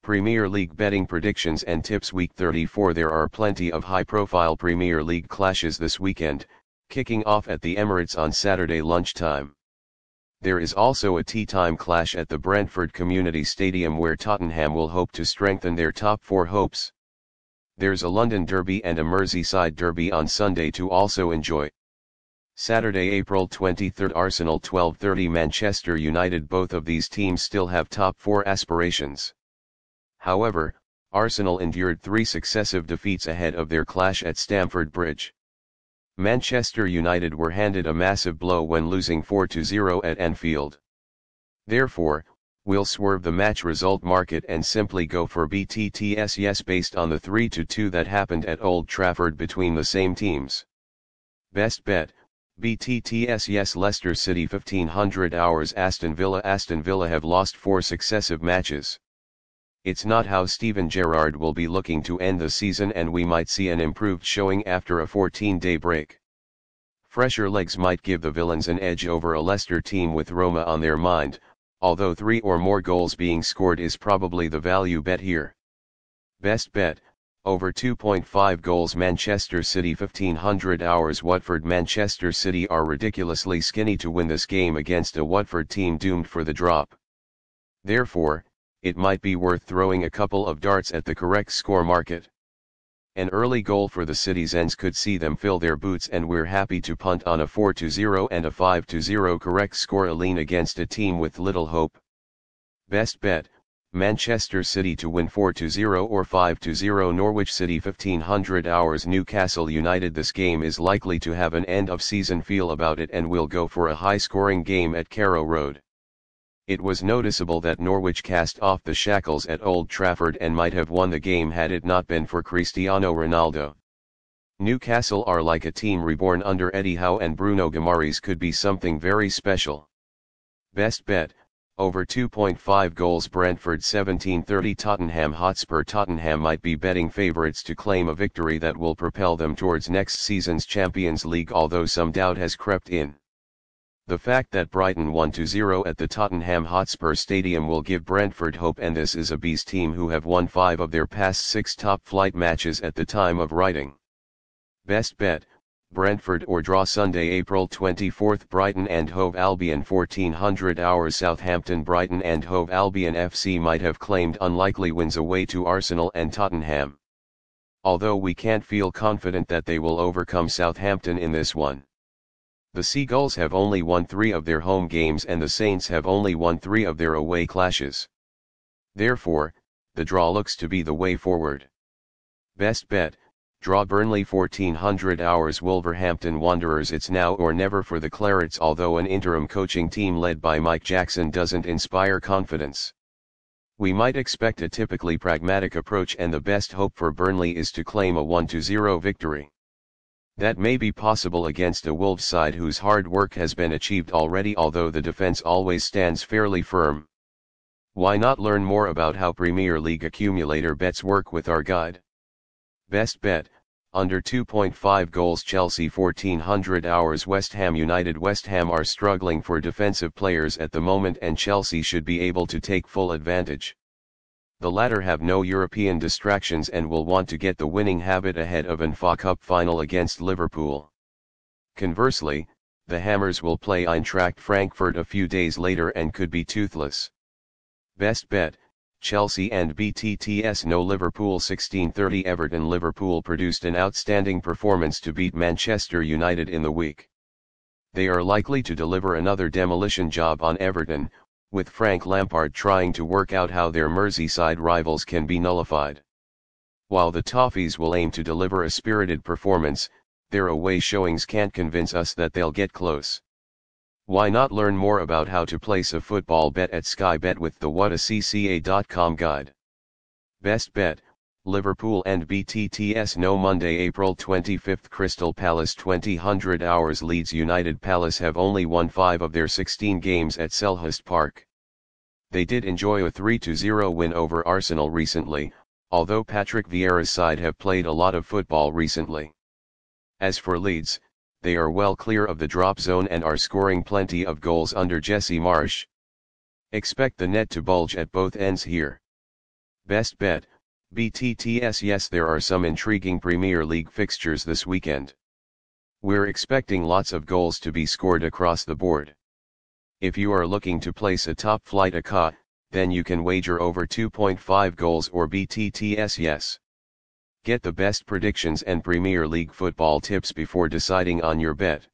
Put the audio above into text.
Premier League betting predictions and tips week 34. There are plenty of high-profile Premier League clashes this weekend, kicking off at the Emirates on Saturday lunchtime. There is also a tea-time clash at the Brentford Community Stadium where Tottenham will hope to strengthen their top four hopes. There's a London derby and a Merseyside derby on Sunday to also enjoy. Saturday, April 23, Arsenal 12:30 Manchester United. Both of these teams still have top four aspirations. However, Arsenal endured 3 successive defeats ahead of their clash at Stamford Bridge. Manchester United were handed a massive blow when losing 4-0 at Anfield. Therefore, we'll swerve the match result market and simply go for BTTS yes based on the 3-2 that happened at Old Trafford between the same teams. Best bet, BTTS yes Leicester City 1500 hours Aston Villa have lost 4 successive matches. It's not how Steven Gerrard will be looking to end the season, and we might see an improved showing after a 14-day break. Fresher legs might give the Villains an edge over a Leicester team with Roma on their mind, although 3 or more goals being scored is probably the value bet here. Best bet, over 2.5 goals Manchester City 1500 hours Watford. Manchester City are ridiculously skinny to win this game against a Watford team doomed for the drop. Therefore, it might be worth throwing a couple of darts at the correct score market. An early goal for the Citizens could see them fill their boots, and we're happy to punt on a 4-0 and a 5-0 correct score a lean against a team with little hope. Best bet, Manchester City to win 4-0 or 5-0 Norwich City 1500 hours Newcastle United. This game is likely to have an end-of-season feel about it, and we'll go for a high-scoring game at Carrow Road. It was noticeable that Norwich cast off the shackles at Old Trafford and might have won the game had it not been for Cristiano Ronaldo. Newcastle are like a team reborn under Eddie Howe, and Bruno Guimaraes could be something very special. Best bet, over 2.5 goals Brentford 17:30 Tottenham Hotspur. Tottenham might be betting favourites to claim a victory that will propel them towards next season's Champions League, although some doubt has crept in. The fact that Brighton won 2-0 at the Tottenham Hotspur Stadium will give Brentford hope, and this is a Bees team who have won 5 of their past 6 top-flight matches at the time of writing. Best bet, Brentford or draw Sunday, April 24, Brighton and Hove Albion 1400 hours Southampton. Brighton and Hove Albion FC might have claimed unlikely wins away to Arsenal and Tottenham. Although we can't feel confident that they will overcome Southampton in this one. The Seagulls have only won 3 of their home games, and the Saints have only won 3 of their away clashes. Therefore, the draw looks to be the way forward. Best bet, draw Burnley 1400 hours Wolverhampton Wanderers. It's now or never for the Clarets, although an interim coaching team led by Mike Jackson doesn't inspire confidence. We might expect a typically pragmatic approach, and the best hope for Burnley is to claim a 1-0 victory. That may be possible against a Wolves side whose hard work has been achieved already, although the defense always stands fairly firm. Why not learn more about how Premier League accumulator bets work with our guide? Best bet, under 2.5 goals Chelsea 1400 hours West Ham United. West Ham are struggling for defensive players at the moment, and Chelsea should be able to take full advantage. The latter have no European distractions and will want to get the winning habit ahead of an FA Cup final against Liverpool. Conversely, the Hammers will play Eintracht Frankfurt a few days later and could be toothless. Best bet, Chelsea and BTTS no Liverpool 16:30 Everton. Liverpool produced an outstanding performance to beat Manchester United in the week. They are likely to deliver another demolition job on Everton, with Frank Lampard trying to work out how their Merseyside rivals can be nullified. While the Toffees will aim to deliver a spirited performance, their away showings can't convince us that they'll get close. Why not learn more about how to place a football bet at Sky Bet with the whatacca.com guide? Best bet, Liverpool and BTTS no Monday, April 25 Crystal Palace 2000 hours Leeds United. Palace have only won 5 of their 16 games at Selhurst Park. They did enjoy a 3-0 win over Arsenal recently, although Patrick Vieira's side have played a lot of football recently. As for Leeds, they are well clear of the drop zone and are scoring plenty of goals under Jesse Marsch. Expect the net to bulge at both ends here. Best bet, BTTS. Yes, there are some intriguing Premier League fixtures this weekend. We're expecting lots of goals to be scored across the board. If you are looking to place a top flight account, then you can wager over 2.5 goals or BTTS. Yes. Get the best predictions and Premier League football tips before deciding on your bet.